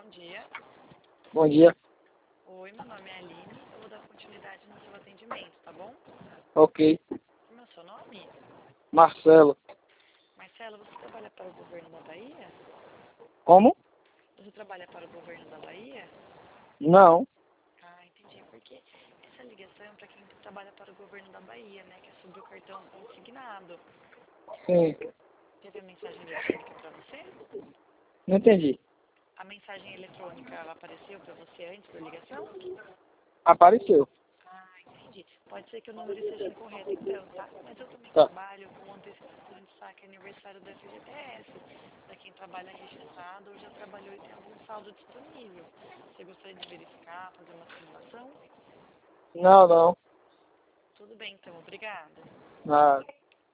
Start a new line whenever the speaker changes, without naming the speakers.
dia.
Bom dia.
Oi, meu nome é Aline. Eu vou dar continuidade no seu atendimento, tá bom?
Ok.
Como é o seu nome?
Marcelo.
Marcelo, você trabalha para o governo da Bahia?
Como?
Você trabalha para o governo da Bahia?
Não.
Ah, entendi. Porque essa ligação é para quem trabalha para o governo da Bahia, né? Que é sobre o cartão consignado.
Sim.
Teve a mensagem eletrônica para você?
Não entendi.
A mensagem eletrônica, ela apareceu para você antes da ligação?
Apareceu.
Ah, entendi. Pode ser que o número esteja incorreto então, tá? Mas eu também
Tá.
trabalho com antecipação de saque aniversário da FGTS. Para quem trabalha registrado ou já trabalhou e tem algum saldo disponível. Você gostaria de verificar, fazer uma simulação?
Não, não.
Tudo bem então, obrigada.
Nada.